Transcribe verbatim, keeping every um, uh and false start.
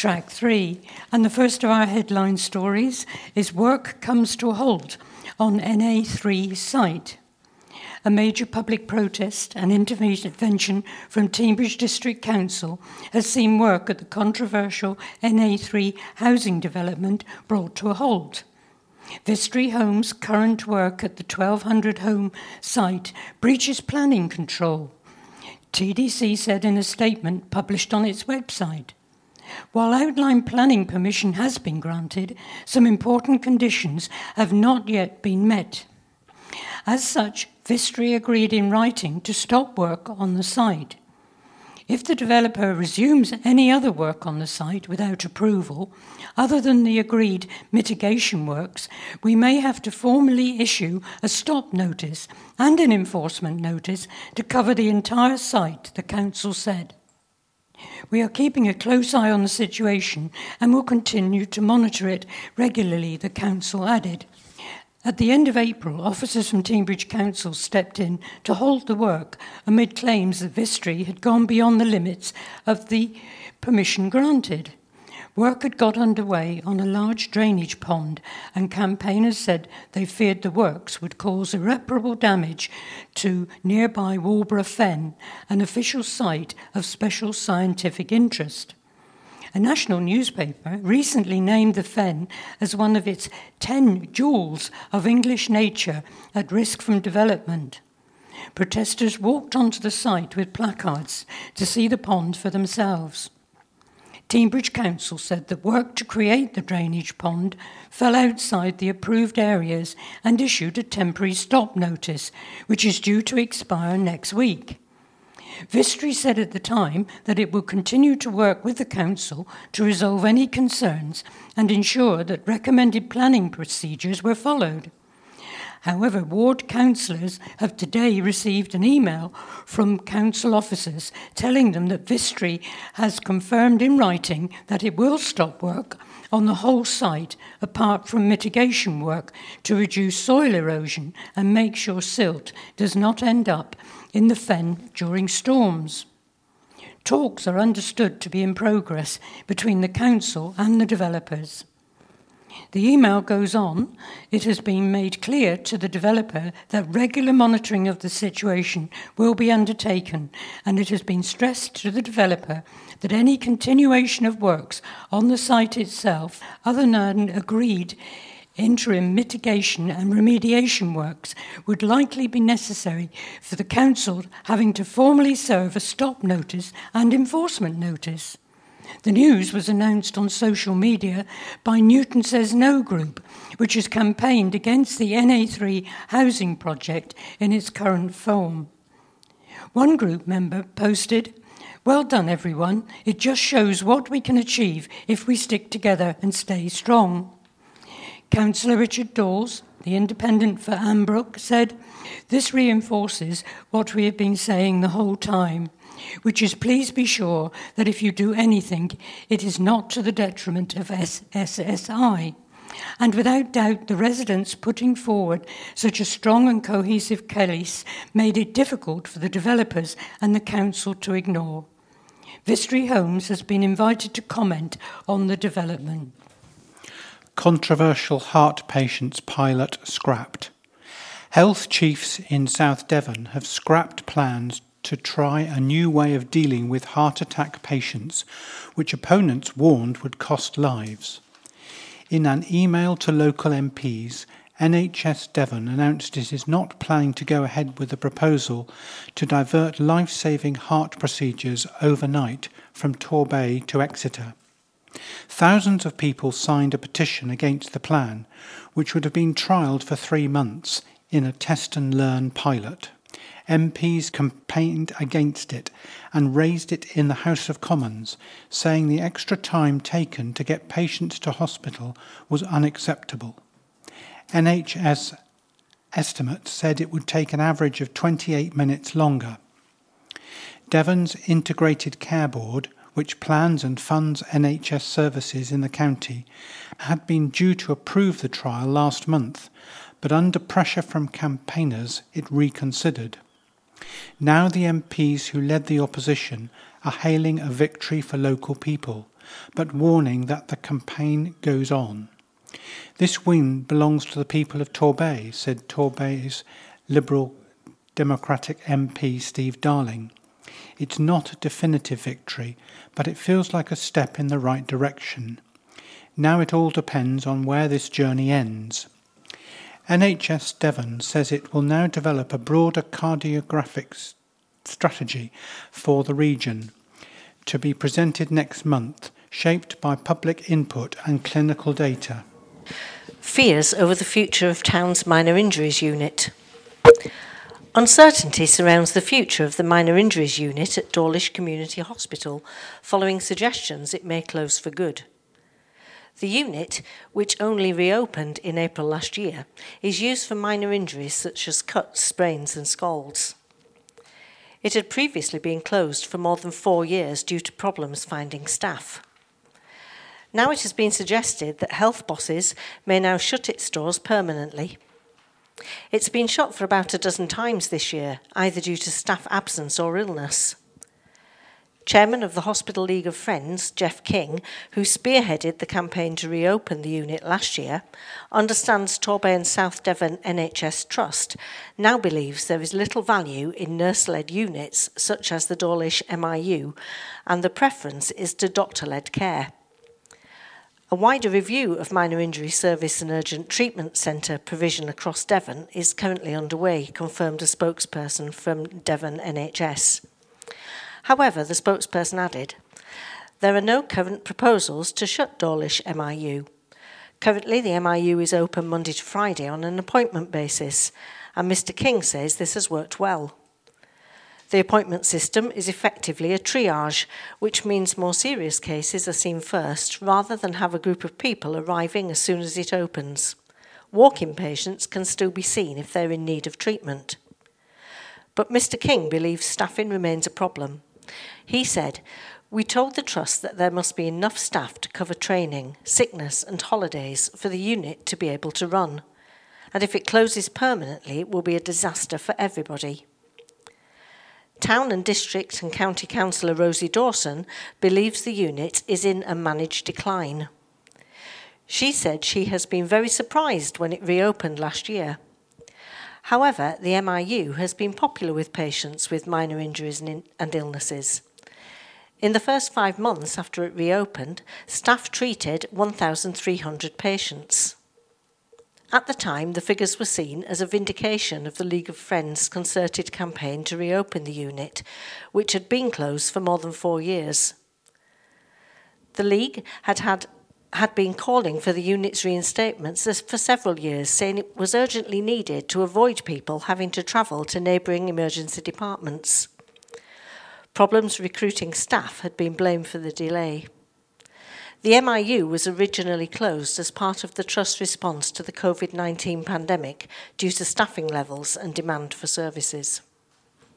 track three, and the first of our headline stories is Work Comes to a Halt on N A three site. A major public protest and intervention from Teignbridge District Council has seen work at the controversial N A three housing development brought to a halt. Vistry Homes' current work at the twelve hundred home site breaches planning control, T D C said in a statement published on its website. While outline planning permission has been granted, some important conditions have not yet been met. As such, Vistry agreed in writing to stop work on the site. If the developer resumes any other work on the site without approval, other than the agreed mitigation works, we may have to formally issue a stop notice and an enforcement notice to cover the entire site, the council said. We are keeping a close eye on the situation and will continue to monitor it regularly, the council added. At the end of April, officers from Teignbridge Council stepped in to halt the work amid claims that Vistry had gone beyond the limits of the permission granted. Work had got underway on a large drainage pond, and campaigners said they feared the works would cause irreparable damage to nearby Walborough Fen, an official site of special scientific interest. A national newspaper recently named the Fen as one of its ten jewels of English nature at risk from development. Protesters walked onto the site with placards to see the pond for themselves. Teignbridge Council said that work to create the drainage pond fell outside the approved areas and issued a temporary stop notice, which is due to expire next week. Vistry said at the time that it will continue to work with the council to resolve any concerns and ensure that recommended planning procedures were followed. However, ward councillors have today received an email from council officers telling them that Vistry has confirmed in writing that it will stop work on the whole site apart from mitigation work to reduce soil erosion and make sure silt does not end up in the Fen during storms. Talks are understood to be in progress between the council and the developers. The email goes on. It has been made clear to the developer that regular monitoring of the situation will be undertaken, and it has been stressed to the developer that any continuation of works on the site itself, other than agreed interim mitigation and remediation works, would likely be necessary for the council having to formally serve a stop notice and enforcement notice. The news was announced on social media by Newton Says No group, which has campaigned against the N A three housing project in its current form. One group member posted, "Well done, everyone. It just shows what we can achieve if we stick together and stay strong." Councillor Richard Dawes, the independent for Ambrook, said, "This reinforces what we have been saying the whole time, which is please be sure that if you do anything, it is not to the detriment of S S I. And without doubt, the residents putting forward such a strong and cohesive case made it difficult for the developers and the council to ignore." Vistry Homes has been invited to comment on the development. Controversial heart patients pilot scrapped. Health chiefs in South Devon have scrapped plans to try a new way of dealing with heart attack patients, which opponents warned would cost lives. In an email to local M Ps, N H S Devon announced it is not planning to go ahead with the proposal to divert life-saving heart procedures overnight from Torbay to Exeter. Thousands of people signed a petition against the plan, which would have been trialled for three months in a test and learn pilot. M Ps campaigned against it and raised it in the House of Commons, saying the extra time taken to get patients to hospital was unacceptable. N H S estimates said it would take an average of twenty-eight minutes longer. Devon's Integrated Care Board, which plans and funds N H S services in the county, had been due to approve the trial last month, but under pressure from campaigners it reconsidered. Now the M Ps who led the opposition are hailing a victory for local people, but warning that the campaign goes on. This win belongs to the people of Torbay, said Torbay's Liberal Democratic M P Steve Darling. It's not a definitive victory, but it feels like a step in the right direction. Now it all depends on where this journey ends. N H S Devon says it will now develop a broader cardiographic strategy for the region, to be presented next month, shaped by public input and clinical data. Fears over the future of Town's Minor Injuries Unit. Uncertainty surrounds the future of the Minor Injuries Unit at Dawlish Community Hospital, following suggestions it may close for good. The unit, which only reopened in April last year, is used for minor injuries such as cuts, sprains and scalds. It had previously been closed for more than four years due to problems finding staff. Now it has been suggested that Health Bosses may now shut its doors permanently. It's been shut for about a dozen times this year, either due to staff absence or illness. Chairman of the Hospital League of Friends, Jeff King, who spearheaded the campaign to reopen the unit last year, understands Torbay and South Devon N H S Trust now believes there is little value in nurse-led units such as the Dawlish M I U, and the preference is to doctor-led care. A wider review of minor injury service and urgent treatment centre provision across Devon is currently underway, confirmed a spokesperson from Devon N H S. However, the spokesperson added, there are no current proposals to shut Dawlish M I U. Currently, the M I U is open Monday to Friday on an appointment basis, and Mister King says this has worked well. The appointment system is effectively a triage, which means more serious cases are seen first, rather than have a group of people arriving as soon as it opens. Walk-in patients can still be seen if they're in need of treatment. But Mister King believes staffing remains a problem. He said, we told the Trust that there must be enough staff to cover training, sickness and holidays for the unit to be able to run. And if it closes permanently, it will be a disaster for everybody. Town and District and County Councillor Rosie Dawson believes the unit is in a managed decline. She said she has been very surprised when it reopened last year. However, the M I U has been popular with patients with minor injuries and, in- and illnesses. In the first five months after it reopened, staff treated one thousand three hundred patients. At the time, the figures were seen as a vindication of the League of Friends' concerted campaign to reopen the unit, which had been closed for more than four years. The League had had had been calling for the unit's reinstatements for several years, saying it was urgently needed to avoid people having to travel to neighbouring emergency departments. Problems recruiting staff had been blamed for the delay. The M I U was originally closed as part of the Trust's response to the COVID nineteen pandemic due to staffing levels and demand for services.